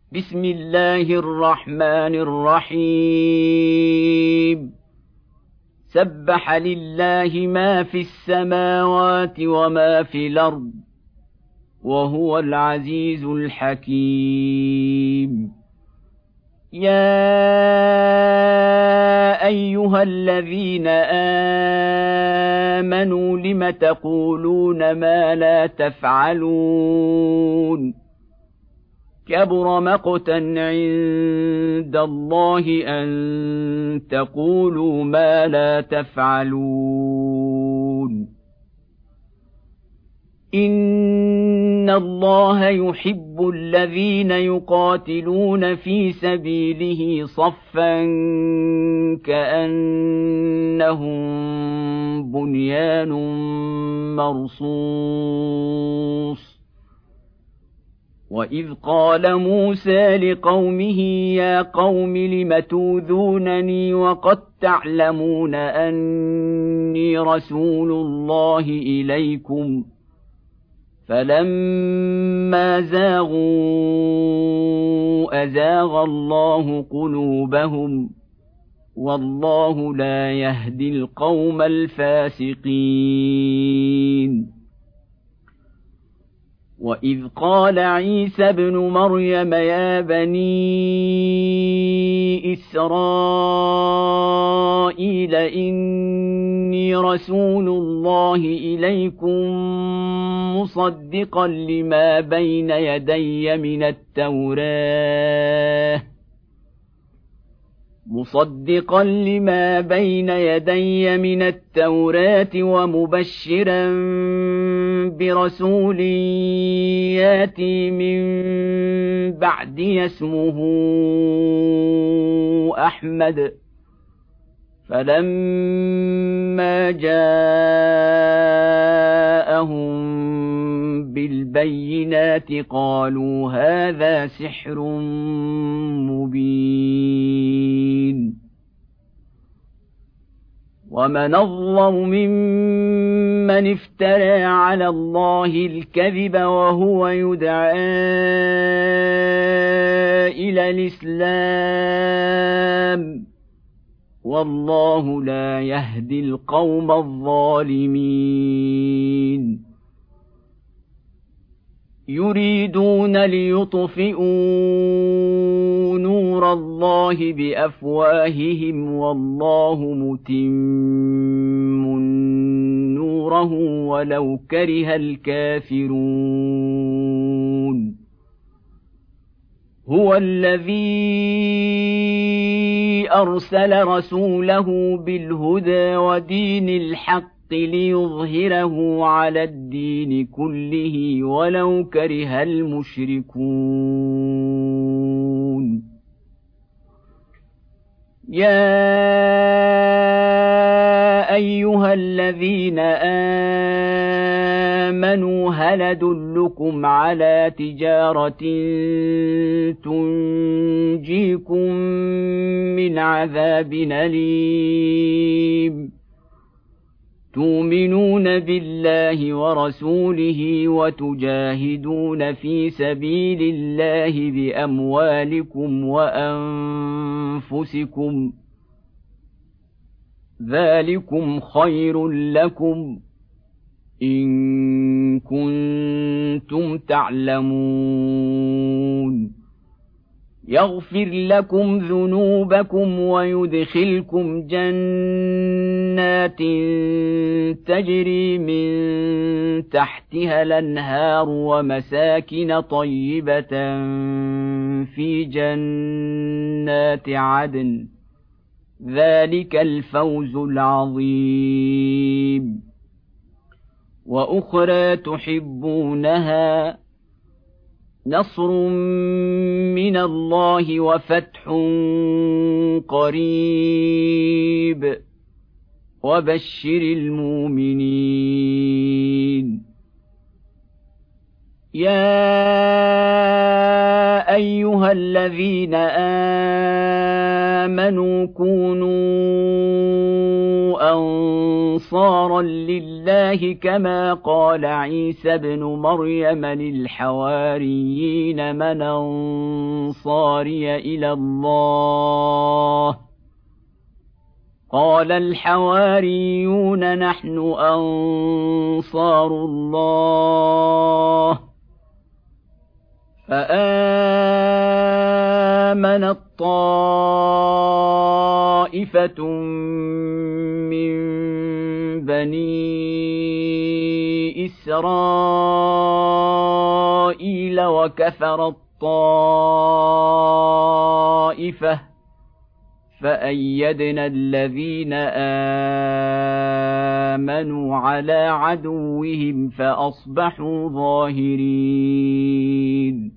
بسم الله الرحمن الرحيم سبح لله ما في السماوات وما في الأرض وهو العزيز الحكيم يا أيها الذين آمنوا لم تقولون ما لا تفعلون كبر مقتا عند الله أن تقولوا ما لا تفعلون إن الله يحب الذين يقاتلون في سبيله صفا كأنهم بنيان مرصوص وإذ قال موسى لقومه يا قوم لم توذونني وقد تعلمون أني رسول الله إليكم فلما زاغوا أزاغ الله قلوبهم والله لا يهدي القوم الفاسقين وإذ قال عيسى ابن مريم يا بني إسرائيل إني رسول الله إليكم مصدقا لما بين يدي من التوراة ومبشرا برسول ياتي من بعدي اسمه أحمد فلما جاءهم بالبينات قالوا هذا سحر مبين ومن أظلم ممن افترى على الله الكذب وهو يدعى إلى الإسلام والله لا يهدي القوم الظالمين يريدون ليطفئوا نور الله بأفواههم والله متم نوره ولو كره الكافرون هو الذي أرسل رسوله بالهدى ودين الحق ليظهره على الدين كله ولو كره المشركون يا أيها الذين آمنوا هل أدلكم على تجارة تنجيكم من عذاب أليم تؤمنون بالله ورسوله وتجاهدون في سبيل الله بأموالكم وأنفسكم ذلكم خير لكم إن كنتم تعلمون يغفر لكم ذنوبكم ويدخلكم جنات تجري من تحتها الأنهار ومساكن طيبة في جنات عدن ذلك الفوز العظيم وأخرى تحبونها نصر من الله وفتح قريب وبشر المؤمنين يا ايها الذين امنوا كونوا انصارا لله كما قال عيسى ابن مريم للحواريين من انصاري الى الله قال الحواريون نحن انصار الله فآمنت طائفة من بني إسرائيل وكفرت طائفة فأيدنا الذين آمنوا على عدوهم فأصبحوا ظاهرين